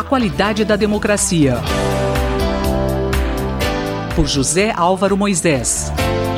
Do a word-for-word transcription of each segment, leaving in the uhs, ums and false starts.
qualidade da democracia. Por José Álvaro Moisés.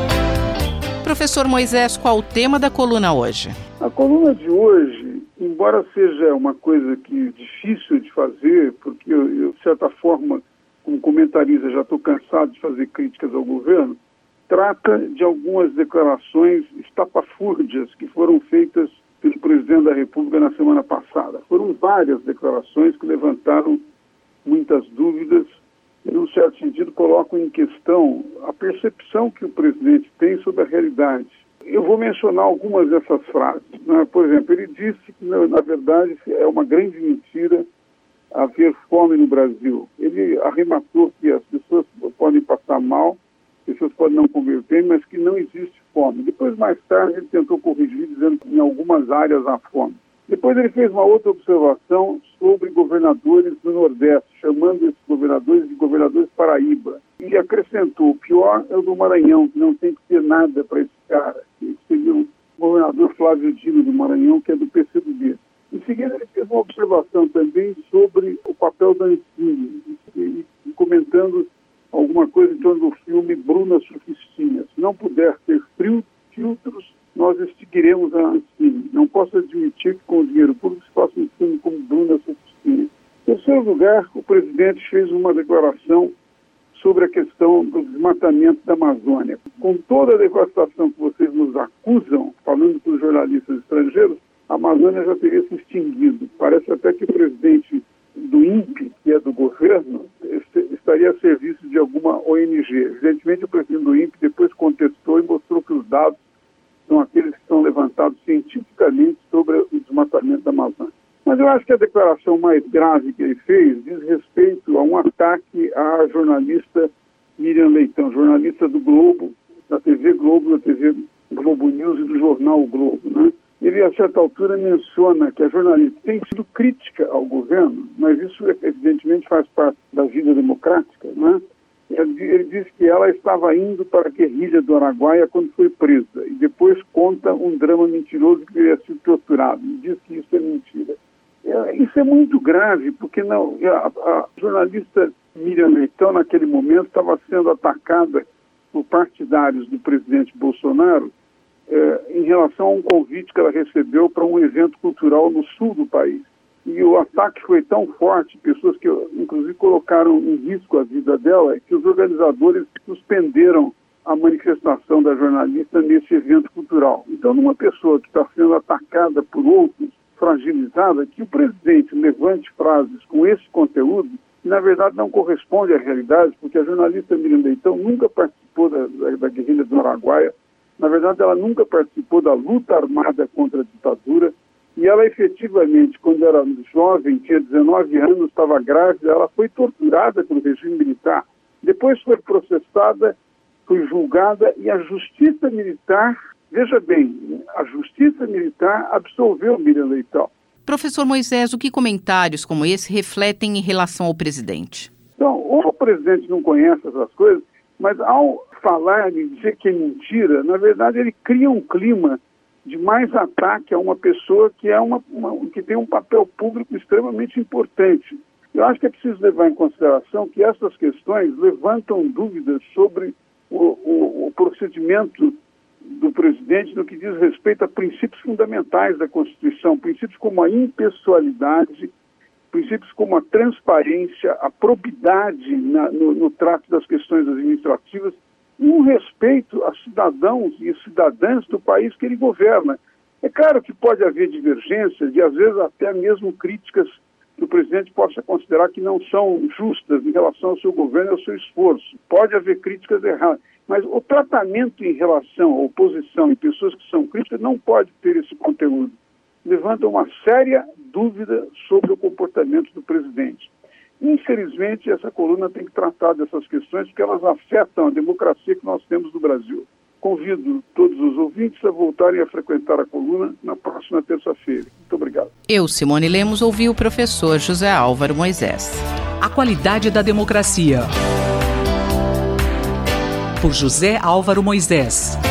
Professor Moisés, qual o tema da coluna hoje? A coluna de hoje, embora seja uma coisa que difícil de fazer, porque eu, eu de certa forma, como comentarista, já estou cansado de fazer críticas ao governo, trata de algumas declarações estapafúrdias que foram feitas pelo presidente da República na semana passada. Foram várias declarações que levantaram muitas dúvidas e, num certo sentido, colocam em questão a percepção que o presidente tem sobre a realidade. Eu vou mencionar algumas dessas frases, né? Por exemplo, ele disse que, na verdade, é uma grande mentira haver fome no Brasil. Ele arrematou que as pessoas podem passar mal, pessoas podem não comer bem, mas que não existe fome. Depois, mais tarde, ele tentou corrigir, dizendo que em algumas áreas há fome. Depois ele fez uma outra observação sobre governadores do Nordeste, chamando esses governadores de governadores Paraíba. E acrescentou, o pior é o do Maranhão, que não tem que ter nada para esse cara. Que seria o governador Flávio Dino do Maranhão, que é do P C do B. Em seguida, ele fez uma observação também sobre o papel da Ancine, e, e comentando alguma coisa em torno do filme Bruna Surfistinha. Se não puder ter frio, filtros, nós extinguiremos a Ancine. Não posso admitir que com o dinheiro público se faça um filme como Bruna Surfistinha. Em terceiro lugar, o presidente fez uma declaração sobre a questão do desmatamento da Amazônia. Com toda a devastação que vocês nos acusam, falando para os jornalistas estrangeiros, a Amazônia já teria se extinguido. Parece até que o presidente do I N P E, que é do governo, estaria a serviço de alguma O N G. Evidentemente, o presidente do I N P E depois contestou e mostrou que os dados são aqueles que são levantados cientificamente sobre o desmatamento da Amazônia. Mas eu acho que a declaração mais grave que ele fez diz respeito a um ataque à jornalista Miriam Leitão, jornalista do Globo, da T V Globo, da T V Globo News e do jornal o Globo, né? Ele, a certa altura, menciona que a jornalista tem sido crítica ao governo, mas isso, evidentemente, faz parte da vida democrática, né? Ele diz que ela estava indo para a guerrilha do Araguaia quando foi presa, e depois conta um drama mentiroso que teria sido torturado, e diz que isso é mentira. Isso é muito grave, porque não, a, a jornalista Miriam Leitão, naquele momento, estava sendo atacada por partidários do presidente Bolsonaro, É, em relação a um convite que ela recebeu para um evento cultural no sul do país. E o ataque foi tão forte, pessoas que inclusive colocaram em risco a vida dela, que os organizadores suspenderam a manifestação da jornalista nesse evento cultural. Então, numa pessoa que está sendo atacada por outros, fragilizada, que o presidente levante frases com esse conteúdo, que na verdade não corresponde à realidade, porque a jornalista Miriam Leitão nunca participou da, da, da guerrilha do Araguaia. Na verdade, ela nunca participou da luta armada contra a ditadura, e ela efetivamente, quando era jovem, tinha dezenove anos, estava grávida, ela foi torturada pelo regime militar, depois foi processada, foi julgada, e a justiça militar, veja bem, a justiça militar absolveu Miriam Leitão. Professor Moisés, o que comentários como esse refletem em relação ao presidente? Então, ou o presidente não conhece essas coisas, mas ao falar e dizer que é mentira, na verdade ele cria um clima de mais ataque a uma pessoa que, é uma, uma, que tem um papel público extremamente importante. Eu acho que é preciso levar em consideração que essas questões levantam dúvidas sobre o, o, o procedimento do presidente no que diz respeito a princípios fundamentais da Constituição, princípios como a impessoalidade, princípios como a transparência, a probidade na, no, no trato das questões administrativas, e um respeito a cidadãos e cidadãs do país que ele governa. É claro que pode haver divergências e, às vezes, até mesmo críticas que o presidente possa considerar que não são justas em relação ao seu governo e ao seu esforço. Pode haver críticas erradas, mas o tratamento em relação à oposição e pessoas que são críticas não pode ter esse conteúdo. Levanta uma séria dúvida sobre o comportamento do presidente. Infelizmente, essa coluna tem que tratar dessas questões porque elas afetam a democracia que nós temos no Brasil. Convido todos os ouvintes a voltarem a frequentar a coluna na próxima terça-feira. Muito obrigado. Eu, Simone Lemos, ouvi o professor José Álvaro Moisés. A qualidade da democracia. Por José Álvaro Moisés.